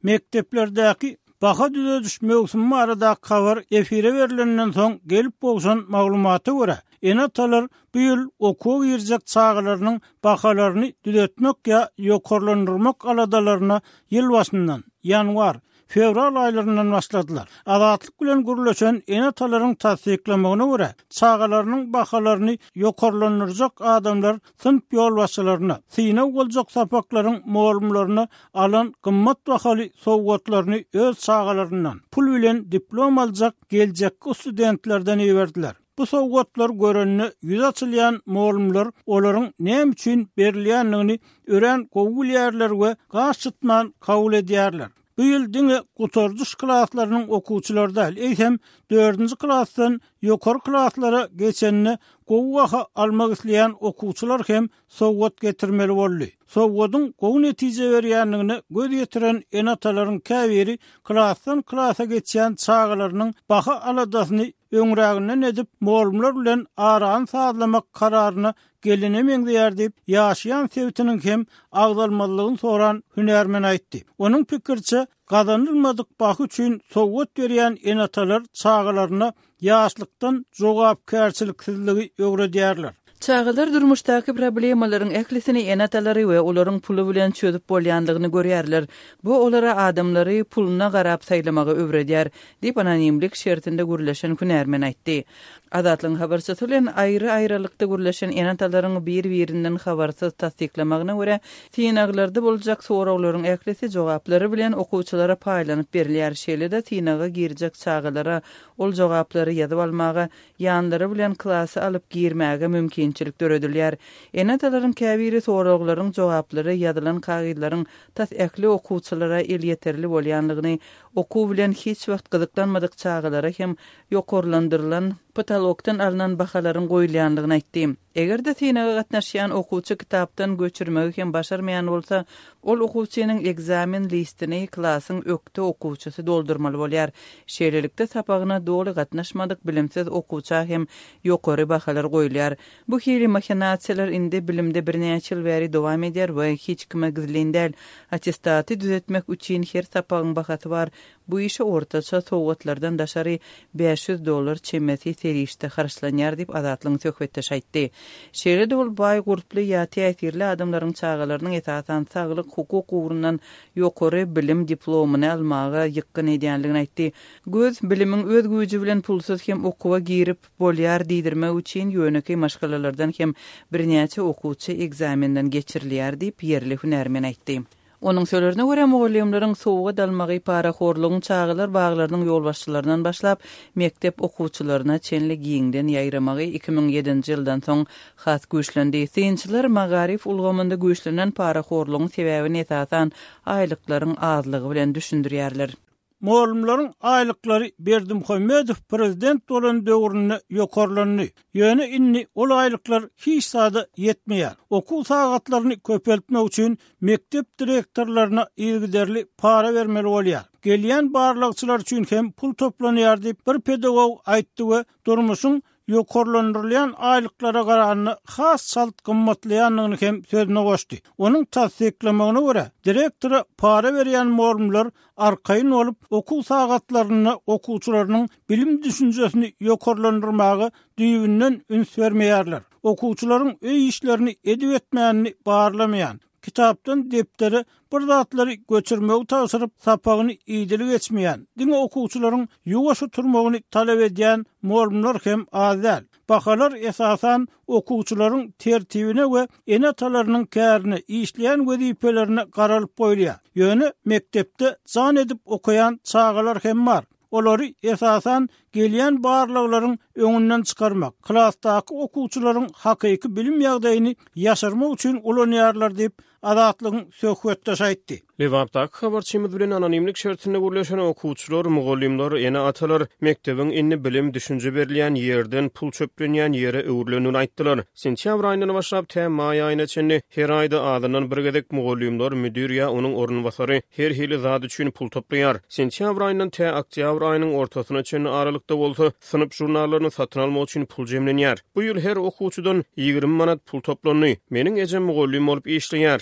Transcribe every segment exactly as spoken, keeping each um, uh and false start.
Mekteplerdäki baha düzediş mevsimi arada kavar efire verilenden soň gelip bolşan maglumaty görä enatalar bu ýyl okuw ýerjek çağlarynyň bahalaryny düzetmek ýa ýokarlandyrmak aladalaryna ýyl başyndan ýanwar fevral aylarından başladılar. Azatlyk bilen gürleşen enatalaryň tasdiklamagyna görä çağalarynyň bahalaryny ýokarlandyrjak adamlar sınıf ýolbaşçylaryna, synaw boljak sapaklaryň muallimlaryna alan gymmat bahaly sowgatlaryny öz çağalaryndan pul bilen diplom aljak geljek studentlerden ýerdiler. Bu sowgatlar görenini ýüz açylýan muallimler olaryň näme üçin berilýänligini ören gowul ýerler we gaş tutman kabul edýärler. Bu ýyl diňe gutarjyş klaslarynyň okuwçylary da eýsem dördünji klasdan ýokary klaslara geçenini gowwaha almak isleýän okuwçylar hem sowgat getirmeli boldy. Sowgatyň gowy netije berýänligini göz ýetiren enatalaryň käbiri klasdan klasa geçýän çağlarynyň baha aladasyny öňräginden edip muallimler bilen aran sazlamak kararyna gelinemeýär diýip ýaşaýan sebitiniň hem agdalmalygyny soran hünermen aýtdy. Onuň pikirçe gazanylmadyk bahy üçin sowgat berýän enatalar çağlaryna ýaşlykdan jogapkärçiliksizligi öwredýärler. Çağlar durmuşdaky problemalaryň eklisini enatalary we olaryň pulu bilen çözüp bolýanlygyny görýärler. Bu olara adamlary puluna garap saýlamagy öwredýär, diýip anonimlik şertinde gürleşen hünermen aýtdy. Azatlyň habarçysy bilen aýry-aýrylykda gürleşen enatalaryň bir-birinden habarsyz tasdiklamagyna görä, synaglarda boljak sorawlaryň eklisi jogaplary bilen okuwçylara paýlanyp berilýär. Şeýle-de synaga girjek çağlara ol jogaplary ýazyp almagy, ýanlary bilen klasy alyp girmäge mümkinçilik döredilýär. Enatalaryň käbiri sorawlaryň jogaplary ýazylan kagydlaryň tas ekli okuwçylara el ýeterli bolýanlygyny, okuw bilen hiç wagt gyzyklanmadyk çağlara hem ýokarlandyrylan patologdan alınan bahalaryň goýulýanlygyny aýtdy. Egerde synaga gatnaşýan okuwçy kitapdan göçürmegi hem başarmaýan bolsa, ol okuwçynyň egzamin listini klasyň ökte okuwçysy doldurmaly bolýar. Şeýlelikde sapagyna dogry gatnaşmadyk bilimsiz okuwça hem ýokary bahalar goýulýar. Bu hili mahinasiýalar indi bilimde birnäçe ýyl bäri dowam edýär we hiç kime gizlendäl. Attestaty düzetmek üçin her sapagyň bahasy bar. Bu işe ortaça sowgatlardan daşary beş yüz dollar çemeti serişde harçlanýar diýip Azatlyň söhbetde aýtdy. Şeýle-de ol baý gurply ýa täsirli adamlaryň çağalarynyň esasan saglyk hukuk ugrundan ýokary bilim diplomuny almagy ýykyn edýänligini aýtdy. Göz bilimiň öz güýji bilen pulsuz hem okuwa girip bolýar diýdirmek üçin ýöneki maşgalalardan hem birnäçe okuwçy egzaminden geçirilýär diýip ýerli hünermen aýtdy. Onun sözlerine göre muallimlerin sowgat almagy paraxorlugyň çağlar baglarynyň ýolbaşçylaryndan başlap mektep okuwçylaryna çenli giýiňden ýaýramagy iki ming ýedinji ýyldan soň has güýçlendi. Synçylar magarif ulgamynda güýçlenen paraxorlugyň sebäbini esasan aýlyklaryň azlygy bilen düşündirýärler. Muallimlaryň aýlyklary Berdimuhammedow prezident bolan döwründe ýokarlandy. Ýöne inni ol aýlyklar hiç sada ýetmeýär. Okuw sagatlaryny köpeltmek üçin mektep direktorlaryna ýygyderli para bermeli bolýar. Gelýän barlykçylar üçin hem pul toplanýar diýip bir pedagog aýtdy we durmuşyň ýokarlandyrylýan aýlyklara garanyny has salt gymmatlaýanlygyny hem sözüne goşdy. Onuň tasdiklamagyna görä, direktora para berýän muallimler arkaýyn olup okuw sagatlaryny okuwçylarynyň bilim düşünjesini ýokarlandyrmagy düýbünden üns bermeýärler. Okuwçylaryň öý işlerini edip etmänini barlamaýan, kitapdan depderi bir zatlary göçürmegi tawsyryp sapagyny iýdili geçmeýän, diňe okuwçylaryň ýuwaşy turmagyny talap edýän muallimler hem azal. Bahalar esasan okuwçylaryň tertibine we enatalarynyň kärine işleýän wezipelerine garalyp goýulýar. Ýöne mektepde jan edip okuyan çağlar hem bar. Olary esasan gelýän barlyklaryň öňünden çykarmak, klasdaky okuwçylaryň hakyky bilim ýagdaýyny ýaşarmak üçin ulanýarlar diýip Azatlyň söhbetde aýtdy. Lewapdaky habarçymyz bilen anonimlik şertinde gürleşen okuwçylar, mugallimler, ene atalar mektebiň inni bilim düşünje berilýän ýerden pul çöplenýän ýere öwürlenýän aýtdylar. Sentýabr aýyndan başlap täze maý aýyna çenli her aýda adynyň bir gedek mugallimler, müdir ýa onuň ornubasary her hili zat üçin pul toplaýar. Sentýabr aýyndan täze oktýabr aýynyň ortasyna çenli aralykda bolsa, synyp jurnallaryny satyn almak üçin pul jemlenýär. Bu ýyl her okuwçydan ýygrimi manat pul toplandy. Meniň ejem mugallim bolup işleýär.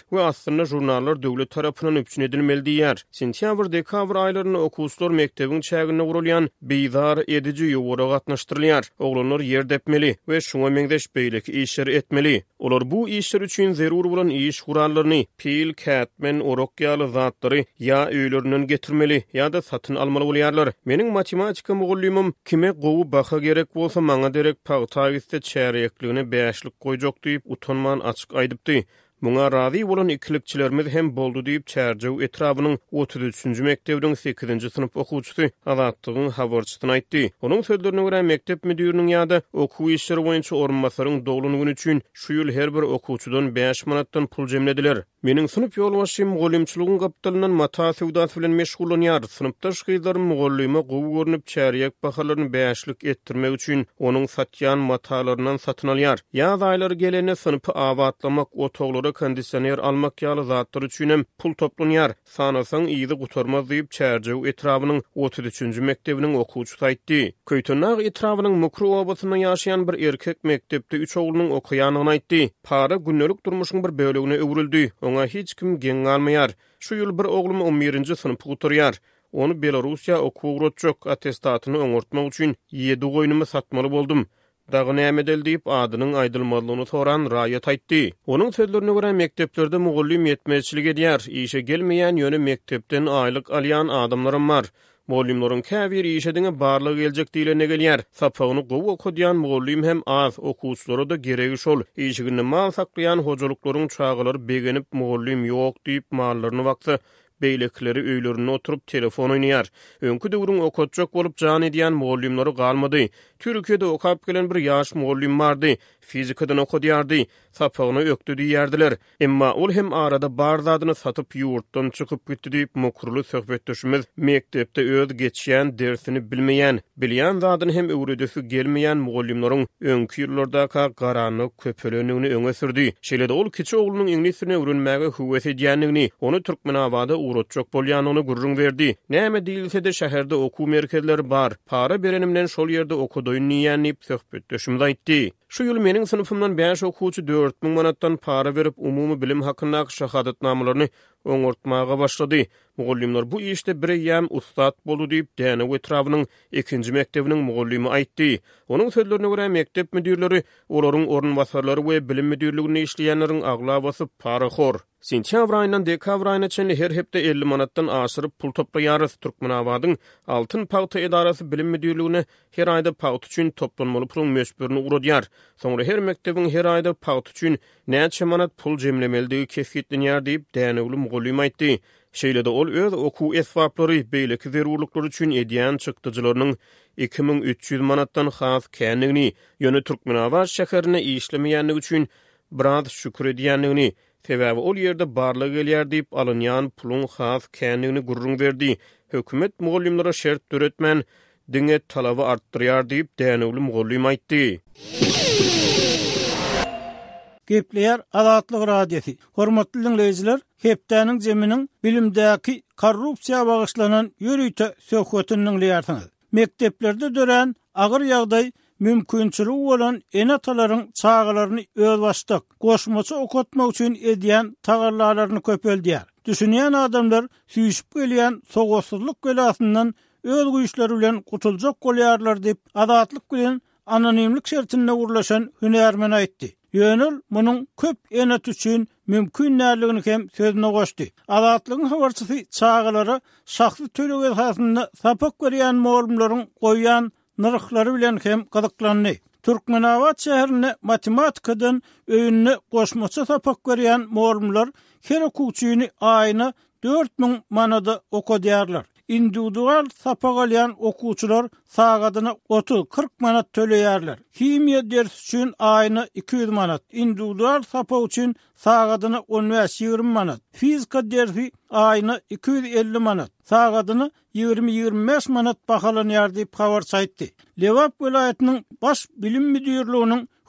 we aslında jurnallar döwlet tarapyndan üpçün edilmeli diýär. Sentýabr-dekabr aýlaryna okuwçylar mektebiň çägine gurulýan beýdar edici ýowara gatnaşdyrylýar. Oglanlar ýer depmeli we şuňa meňdeş beýleki işler etmeli. Olar bu işler üçin zerur bolan iş gurallaryny, pil, kätmen, orok ýaly zatlary ýa öýlerinden getirmeli ýa-da satyn almaly bolýarlar. Meniň matematika mugallimim kime gowy baha gerek bolsa maňa derek pagtaýysda çärekligine beşlik goýjak diýip utanman açyk aýdypdy. Muňa razy bolan ikilikçilerimiz hem boldu diýip çärjew etrabynyň otuz üçünji mektebiň sekizinji synyp okuwçysy Azatlygyň habarçysyna aýtdy. Onuň sözlerine görä mektep müdüriniň ýa-da okuw işleri boýunça orunmasaryň doglunyny üçin şu ýyl her bir okuwçydan beş manatdan pul jemlediler. Meniň synyp ýolbaşçym mugallimçiligiň gapdalynyň mata sewdasy bilen meşgullanýar. Synypdaş gyzlarym mugallime gowy görnüp çärek bahalaryny beşlik etdirmek üçin onuň satýan matalaryndan satyn alýar. Ýaz aýlary gelene synypy awatlamak, otoglara kondisioner almak ýaly zatlar üçin pul toplanýar. Sanasaň iýdi gutarmaz diýip çärjew etrabynyň otuz üçünji mektebiniň okuwçysy aýtdy. Köýtönäg etrabynyň Mukru obasynda ýaşaýan bir erkek mektepde üç oglunyň okuýanyny aýtdy. Para günnelik durmuşyň bir bölegine öwrüldi. Oňa hiç kim geň almaýar. Şu ýyl bir oglum on birinji synypy gutarýar. Onu Belarusiýa okuwrotjak attestatyny öňürtmek üçin ýedi goýnumy satmaly boldum. Dagy näme edil diýip adynyň aýdylmalygyny soran raýat aýtdy. Onuň sözlerine görä mekteplerde mugallim ýetmezçilik edýär. Işe gelmeýän ýöne mektepden aýlyk alýan adamlarym bar. Mugallimlaryň käbir işediňe barlygy geljek diýilene gelýär. Sapagyny gowy okudýan mugallim hem az, okuwçylara da geregi şol. Işigini mal saklaýan hojalyklaryň çağılary begenip mugallim ýok diýip mallaryny wagty beýlekleri öýlerine oturup telefon oýnaýar. Öňkü döwrüň okutjak bolup jan edýän mugallimleri galmady. Türkiýede okap gelen bir ýaş mugallim bardy. Fizikadan okudýardy. Sapagyny ökdi diýerdiler. Emma ol hem arada bar zadyny satyp ýurtdan çykyp gitdi diýip mukrly söhbetdeşimiz mektepde öz geçýän dersini bilmeýän, bilýän zadyny hem öwredesi gelmeýän mugallimlaryň öňkü ýyllarda garanyk köpelenigini öňe sürdi. Şeýle-de ol kiçi oglunyň ingilisini öwrenmäge howes edýänligini, onu Türkmenabada urutjak bolýanyny gurrun berdi. Näme diýilse-de şäherde okuw merkezleri bar. Para berenimden şol ýerde okudyň niýanyp söhbetdeşimiz aýtdy. Şu ýyl meniň sınıfımdan beş okuwçy dört bin manatdan para berip umumy bilim hakynda şahadatnamalaryny öňürtmäge başlady. Mugallimler bu işde bir ýam ustat boldy diýip däne etrabynyň ikinji mektebiniň mugallimi aýtdy. Onuň sözlerine görä mektep müdürleri, olaryň orunbasarlary we bilim müdürliginde işleýänleriň agla basyp para hor. Sentýabr aýyndan dekabr aýyna çenli her hepde elli manatdan aşyryp pul toplaýarys. Türkmenabadyň Altyn Pagta edarasy bilim müdürligine her aýda pagat üçin toplanmaly puluň meşburini uradýar. Soňra her mektebiň her aýda pagat üçin näçe manat pul jemlemeligi kesgitlenýär diýip dänegli mugallim aýtdy. Şeýle-de ol öz okuw esbaplary beýleki zerurluklar üçin edýän çykdyjylarynyň iki bin üç ýüz manatdan has känligini, ýöne Türkmenabad şäherine işlemeýänligi üçin biraz şükür edýänligini, sebäbi ol ýerde barlygy gelýär diýip alynýan puluň has känligini gurrun berdi. Hökümet mugallimlere şert döretmän diňe talaby artdyrýar diýip dänegli mugallim aýtdy. Gepleýär Azatlyk radiosi. Hormatly dinleýijiler, hepdäniň jeminiň bilimdäki korrupsiýa bagyşlanan ýörüýte söhbetini dinleýärsiňiz. Mekteplerde dören agyr ýagdaý mümkinçiligi bolan enatalaryň çağalaryny öz başlyk goşmaça okutmak üçin edýän tagarlalaryny köpeldýär. Düşünýän adamlar süýüşip gelýän sogursuzlyk belasyndan öz güýçleri bilen gutulajak bolýarlar diýip Azatlyk bilen anonimlik şertinde gurlaşan hünärmen aýtdy. Ýönül munyň köp enat üçin mümkin näligini hem sözüne goşdy. Azatlygyň habarçysy çağalary şahsy töleg esasynda sapak berýän mugallimlaryň goýan narhlary bilen hem gyzyklandy. Türkmenabad şäherine matematikadan öýünne goşmaça sapak berýän mugallimler her okuwçyny aýyna dört bin manada okudýarlar. Individual sapak alýan okuwçylar sagadyna otuz kırk manat töleýärler. Kimya dersi üçin aýyna iki yüz manat, individual sapak üçin sagadyna on beş ýygrimi manat. Fizika dersi aýyna iki yüz elli manat, sagadyna ýygrimi ýygrimi beş manat bahalanýar diýip habar saýtdy. Lewap welaýatynyň baş bilim müdürliginiň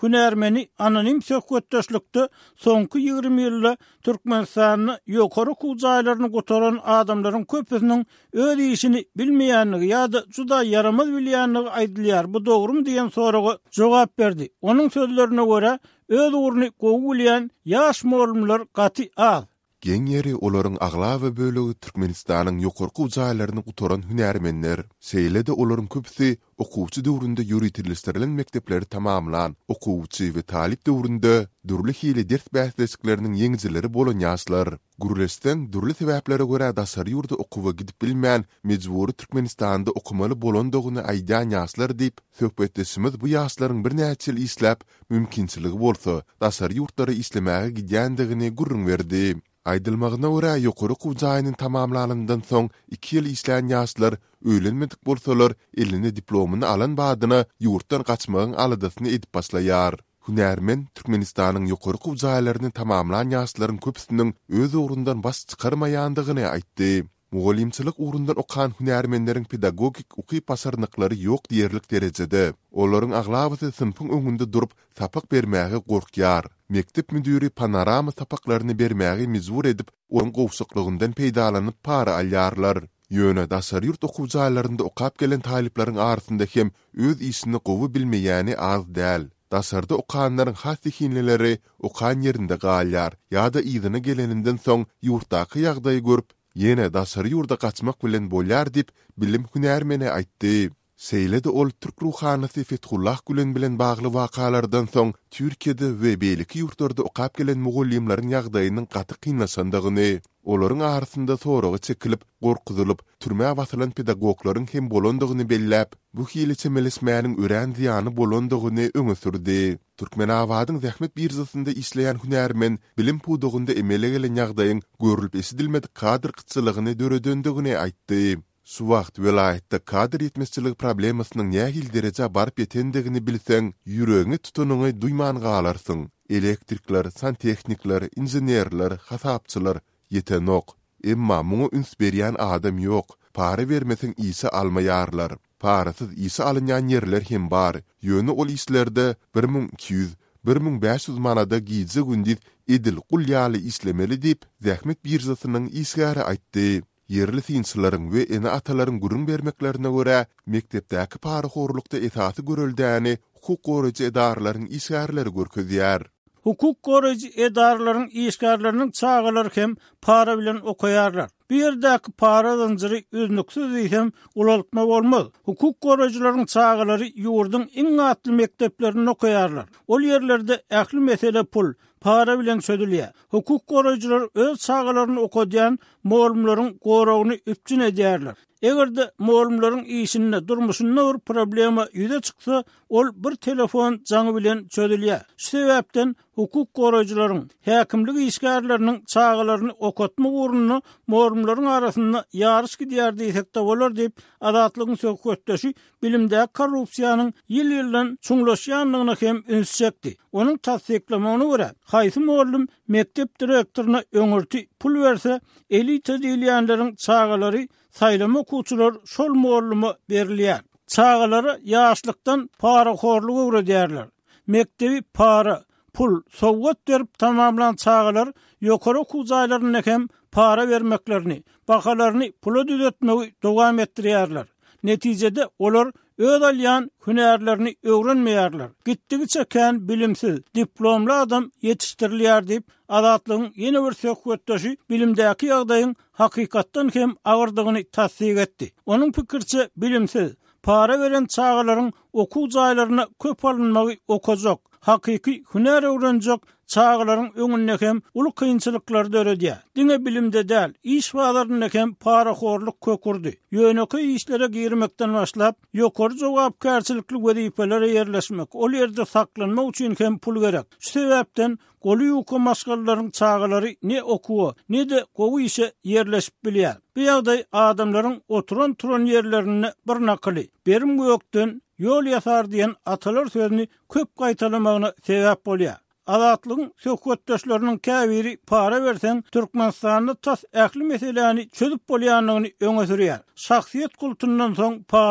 hünärmeni anonim söhbetdeşlikde soňky ýygrimi ýylda Türkmenistanyny ýokary kujaýlaryny gotaran adamlaryň köpüsiniň öz işini bilmeýänligi ýa-da juda yaramaz bilýänligi aýdylýar. Bu dogrumy diýen soraga jogap berdi. Onuň sözlerine görä öz uğrunu gowy bilýän ýaş molumlar gaty az. Geň ýeri olaryň agla we bölegi Türkmenistanyň ýokarky ujaýlaryny gutaran hünärmenler, seýlede olaryň köpüsi okuwçy döwründe ýöretilýän mektepleri tamamlan, okuwçy we talip döwründe durly hili ders bäsleşikleriniň ýeňjileri bolan ýaşlar. Gurulesden durly sebäplere görä dasar ýurda okuwa gidip bilmän, mejburi Türkmenistanda okumaly bolandygyny aýdan ýaşlar diýip söhbetdeşimiz bu ýaşlaryň bir näçe ýyl isläp mümkinçiligi bolsa, dasar ýurtlara islemäge gidýändigini gurrun berdi. Aýdylmagyna görä ýokary kujaýynyň tamamlanandan soň iki ýyl isleýän ýaşlar öýlenmedik bolsalar, elini diplomuny alan badyna ýurtdan gaçmagyň aladasyny edip başlaýar. Hünärmen Türkmenistanyň ýokary kujaýlaryny tamamlanan ýaşlaryň köpüsiniň öz ugrundan baş çykarmaýandygyny aýtdy. Mugallimçilik ugrundan okan hünärmenleriň pedagogik uky pasarnyklary ýok diýerlik derejede. Olaryň aglabysy sınpyň öňünde durup sapak bermäge gorkýar. Mektep müdiri panorama sapaklaryny bermäge mejbur edip, onuň gowşuklygyndan peýdalanyp para alýarlar. Ýöne dasar ýurt okuwjaýlarynda okap gelen taliplaryň arasynda hem öz işini gowy bilmeýäni az däl. Dasarda okanlaryň hassyhinlileri okan ýerinde galýar, ýa-da ýygyny geleninden soň ýurtdaky ýagdaýy görüp, ýene dasar ýurda gaçmak bilen bolýar diýip bilim hünärmeni aýtdy. Seýlede ol Türk ruhanysy Fethullah Gülen bilen bagly wakalardan soň Türkiýede we beýleki ýurtlarda okap gelen mugallimlaryň ýagdaýynyň gaty kynlaşandygyny, olaryň arasynda soragy çekilip, gorkuzylyp, türmäge basylan pedagoglaryň hem bolandygyny belläp, bu hili çemelesmäniň ören ziýany bolandygyny öňe sürdi. Türkmen awadyň zähmet birzasynda isleýän hünärmen bilim pudugynda emele gelen ýagdaýyň görülip esidilmedik kadr kıtçylygyny döredendygini aýtdy. Şu wagt welaýetde kadr ýetmezçiligi problemasynyň nähil derejä baryp ýetendigini bilseň, ýüregiňi tutunuňy duýman galarsyň. Elektrikler, santechnikler, inženerler, hasapçylar ýetenok. Emma muňa üns berýän adam ýok. Para bermeseň ýysa almaýarlar. Parasyz ýysa alynýan ýerler hem bar. Ýöne ol işlerde bir miň iki ýüz bir miň beş ýüz manada giýje gündüz edil gulýaly islemeli diýip zähmet birjasynyň isgäri aýtdy. Yerli sinçilaryň we ene atalaryň gurun bermeklerine görä mektepdäki para horlukda esasy görüldäni hukuk goraýjy edaralaryň isgärleri görkezýär. Hukuk goraýjy edaralaryň isgärleriniň çağalary hem para bilen okaýarlar. Bir ýerdäki para zanjyry üznüksiz diýsem ulaltma bolmaz. Hukuk goraýjylaryň çağalary ýurdyň iň atly mekteplerini okaýarlar. Ol ýerlerde ähli mesele pul, para bilen södülýär. Hukuk goraýjylar öz çağalaryny okadýan molumlaryň goragyny üpçün edýärler. Egerde molumlaryň işinde durmuşynda bir problema ýüze çyksa, ol bir telefon jaňy bilen çözülýär. Şu sebäpden hukuk goraýjylaryň häkimlik işgärleriniň çağalaryny okatma uğruna molumlaryň arasynda ýarış gidýär diýsek de bolar diýip adatlygyň söhbetdeşi bilimde korrupsiýanyň ýyl-ýyldan çuňlaşýanlygyna hem üns çekdi. Onuň tasdiklamagyna görä, haýsy molum mektep direktoruna öňürti pul berse, elite diýilýänleriň çağalary saýlama okuwçylar şol moluma berilýär. Çağalary ýaşlykdan para horlugy öwredýärler. Mektebi para, pul, sowgat berip tamamlanan çağalar ýokary okuwjaýlaryna hem para bermeklerini, bakalaryny pula düzetmegi dowam etdirýärler. Netijede olar öz alýan hünärlerini öwrenmeýärler. Gitdigi çeken bilimsiz, diplomly adam ýetişdirilýär diýip adatlygyň ýene bir söhbetdeşi bilimdäki ýagdaýyň hakykatdan hem agyrdygyny tasdik etdi. Onuň pikirçe bilimsiz, para veren çağalaryň okuwjaýlaryna köp alınmagy okajak, hakyky hünär öwrenjek çağalaryň öňünde hem uly kynçylyklar döredýär. Diňe bilimde däl, iş wagtlaryna hem para horluk kökürdi. Ýöneki işlere girmekden başlap, ýokary jogapkärçilikli wezifelere ýerleşmek, ol ýerde saklanmak üçin hem pul gerek. Şu sebäpden goly ýoky maşgallaryň çağalary ne okuwa, ne de gowy işe ýerleşip bilýär. Bu ýagdaý adamlaryň oturan turan ýerlerini bir nakyly, berim gökden ýol ýasar diýen atalar sözüni köp gaýtalamagyna sebäp bolýar. Adatlygyň söhbetdeşleriniň käbiri para bersen Türkmenistanyny tas ähli meseleni çözüp bolýanlygyny öňe sürýär. Şahsiýet kulturundan soň para,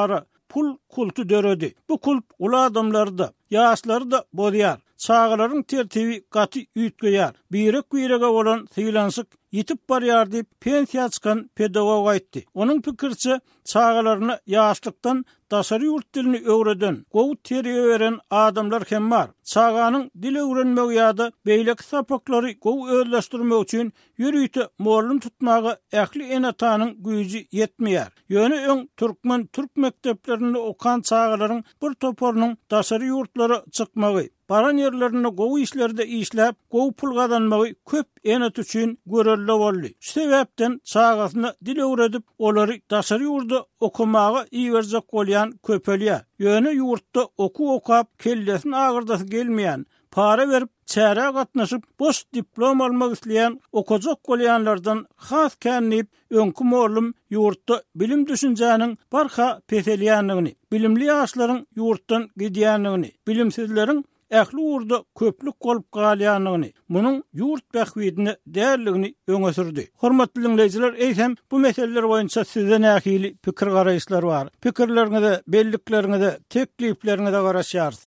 pul kultu döredi. Bu kult ula adamları da, yaşları da bodyar. Çağaların tertibi gaty üýtgeýär. Birek birege bolan syýlansyk yitip barýar diýip pensiýa çykan pedagog aýtdy. Onuň pikirçe çağalaryna ýaşlykdan daşary ýurt dilini öwreden, gowy teriýe beren adamlar hem bar. Çağanyň dil öwrenmegi ýa-da beýleki sapaklary gowy özleşdirmek üçin ýürüýte mollum tutmagy ähli enatanyň güýji ýetmeýär. Ýöne öň türkmen türk mekdeplerinde okan çağalaryň bir toporunyň daşary ýurtlara çykmagy, baran yerlerine gowy işlerde işläp, gowy pul gazanmagy köp enat üçin görelli boldy. Şu sebäpden çağasyna dil öwredip, olary daşary ýurda okumagy iýerjek bolýan köpelýär. Ýöne ýurtda oku okap kellesini agırdasy gelmeýän, para berip çäre gatnaşyp boş diplom almak isleýän okajak bolýanlardan has känlip öňkü mollum ýurtda bilim düşünjäniň barha peselýänligini, bilimli ýaşlaryň ýurtdan gidýänligini, bilimsizleriň ähli urda köplük bolup galýanyny, munyň ýurt bähwidini därligini öňe sürdi. Hormatly dinleýijiler, eýsem bu meseleler boýunça sizden ähili pikir garaýşlar bar. Pikirleriňize, belliklerinize, tekliflerinize garaşýarys.